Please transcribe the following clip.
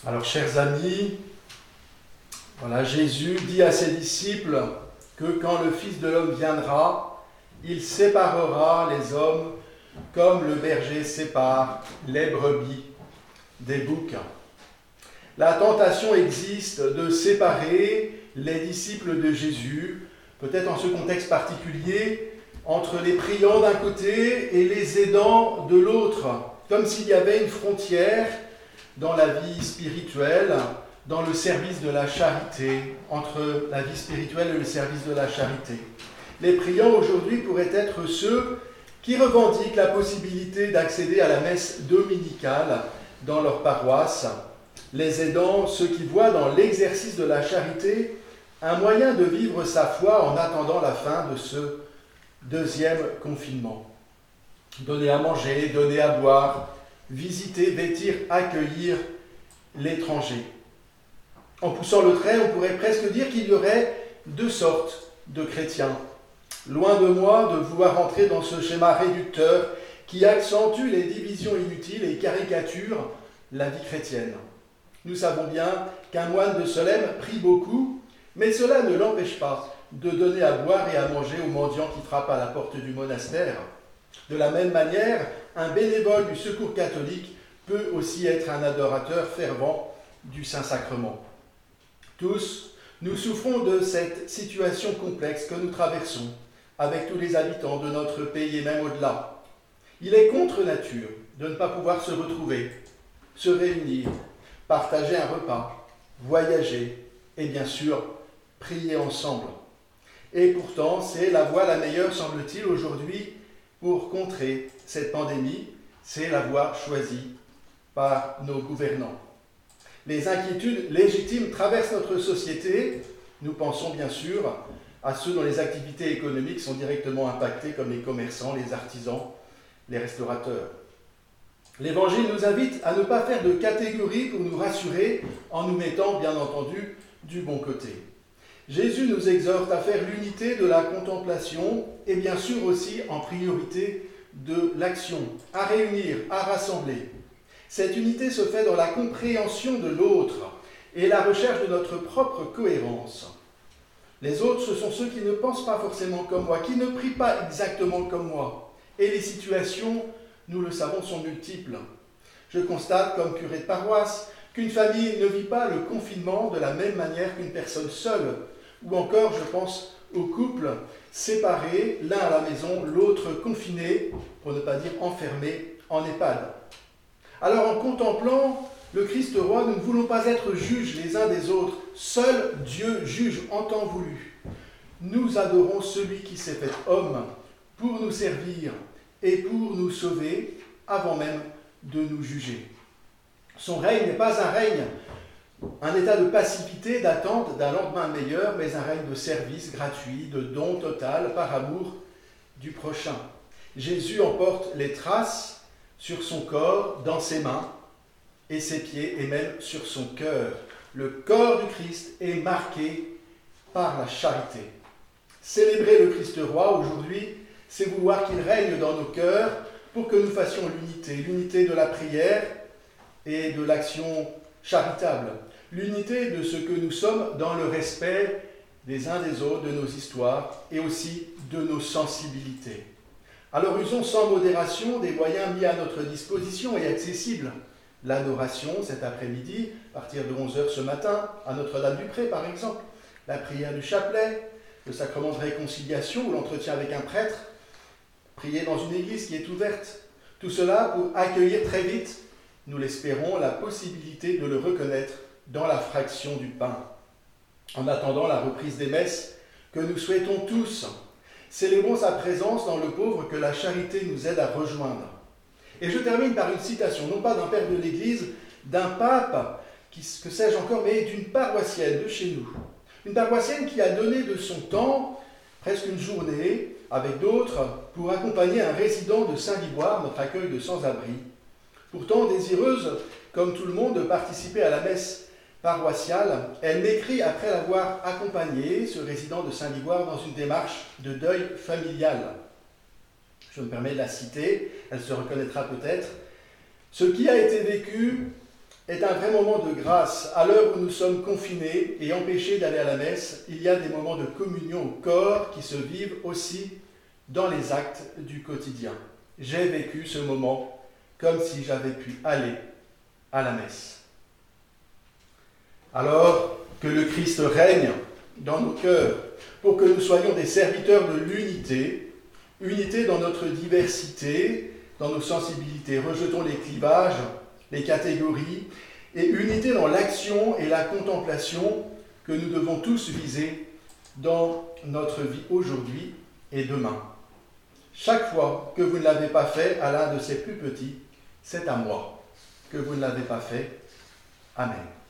Alors, chers amis, voilà, Jésus dit à ses disciples que quand le Fils de l'homme viendra, il séparera les hommes comme le berger sépare les brebis des boucs. La tentation existe de séparer les disciples de Jésus, peut-être en ce contexte particulier, entre les priants d'un côté et les aidants de l'autre, comme s'il y avait une frontière dans la vie spirituelle, dans le service de la charité, entre la vie spirituelle et le service de la charité. Les priants aujourd'hui pourraient être ceux qui revendiquent la possibilité d'accéder à la messe dominicale dans leur paroisse. Les aidants, ceux qui voient dans l'exercice de la charité un moyen de vivre sa foi en attendant la fin de ce deuxième confinement. Donner à manger, donner à boire, visiter, vêtir, accueillir l'étranger. En poussant le trait, on pourrait presque dire qu'il y aurait deux sortes de chrétiens. Loin de moi de vouloir entrer dans ce schéma réducteur qui accentue les divisions inutiles et caricature la vie chrétienne. Nous savons bien qu'un moine de Solesmes prie beaucoup, mais cela ne l'empêche pas de donner à boire et à manger aux mendiants qui frappent à la porte du monastère. De la même manière, un bénévole du Secours catholique peut aussi être un adorateur fervent du Saint-Sacrement. Tous, nous souffrons de cette situation complexe que nous traversons avec tous les habitants de notre pays et même au-delà. Il est contre nature de ne pas pouvoir se retrouver, se réunir, partager un repas, voyager et bien sûr prier ensemble. Et pourtant, c'est la voie la meilleure, semble-t-il, aujourd'hui pour contrer cette pandémie, c'est la voie choisie par nos gouvernants. Les inquiétudes légitimes traversent notre société. Nous pensons bien sûr à ceux dont les activités économiques sont directement impactées, comme les commerçants, les artisans, les restaurateurs. L'Évangile nous invite à ne pas faire de catégories pour nous rassurer, en nous mettant, bien entendu, du bon côté. Jésus nous exhorte à faire l'unité de la contemplation et bien sûr aussi en priorité de l'action, à réunir, à rassembler. Cette unité se fait dans la compréhension de l'autre et la recherche de notre propre cohérence. Les autres, ce sont ceux qui ne pensent pas forcément comme moi, qui ne prient pas exactement comme moi. Et les situations, nous le savons, sont multiples. Je constate, comme curé de paroisse, qu'une famille ne vit pas le confinement de la même manière qu'une personne seule. Ou encore, je pense aux couples séparés, l'un à la maison, l'autre confiné, pour ne pas dire enfermé, en EHPAD. Alors, en contemplant le Christ roi, nous ne voulons pas être juges les uns des autres. Seul Dieu juge en temps voulu. Nous adorons celui qui s'est fait homme pour nous servir et pour nous sauver avant même de nous juger. Son règne n'est pas un état de passivité, d'attente d'un lendemain meilleur, mais un règne de service gratuit, de don total par amour du prochain. Jésus emporte les traces sur son corps, dans ses mains et ses pieds, et même sur son cœur. Le corps du Christ est marqué par la charité. Célébrer le Christ roi aujourd'hui, c'est vouloir qu'il règne dans nos cœurs pour que nous fassions l'unité de la prière et de l'action charitable, l'unité de ce que nous sommes dans le respect des uns des autres, de nos histoires et aussi de nos sensibilités. Alors usons sans modération des moyens mis à notre disposition et accessibles. L'adoration cet après-midi, à partir de 11h ce matin, à Notre-Dame-du-Pré par exemple, la prière du chapelet, le sacrement de réconciliation ou l'entretien avec un prêtre, prier dans une église qui est ouverte. Tout cela pour accueillir très vite, nous l'espérons, la possibilité de le reconnaître dans la fraction du pain. En attendant la reprise des messes que nous souhaitons tous, célébrons sa présence dans le pauvre que la charité nous aide à rejoindre. Et je termine par une citation, non pas d'un père de l'Église, d'un pape, que sais-je encore, mais d'une paroissienne de chez nous. Une paroissienne qui a donné de son temps, presque une journée, avec d'autres, pour accompagner un résident de Saint-Liboire, notre accueil de sans-abri. Pourtant, désireuse, comme tout le monde, de participer à la messe paroissiale, elle m'écrit après l'avoir accompagné, ce résident de Saint-Liboire, dans une démarche de deuil familial. Je me permets de la citer, elle se reconnaîtra peut-être. Ce qui a été vécu est un vrai moment de grâce. À l'heure où nous sommes confinés et empêchés d'aller à la messe, il y a des moments de communion au corps qui se vivent aussi dans les actes du quotidien. J'ai vécu ce moment comme si j'avais pu aller à la messe. Alors que le Christ règne dans nos cœurs, pour que nous soyons des serviteurs de l'unité, unité dans notre diversité, dans nos sensibilités, rejetons les clivages, les catégories, et unité dans l'action et la contemplation que nous devons tous viser dans notre vie aujourd'hui et demain. Chaque fois que vous ne l'avez pas fait à l'un de ces plus petits, c'est à moi que vous ne l'avez pas fait. Amen.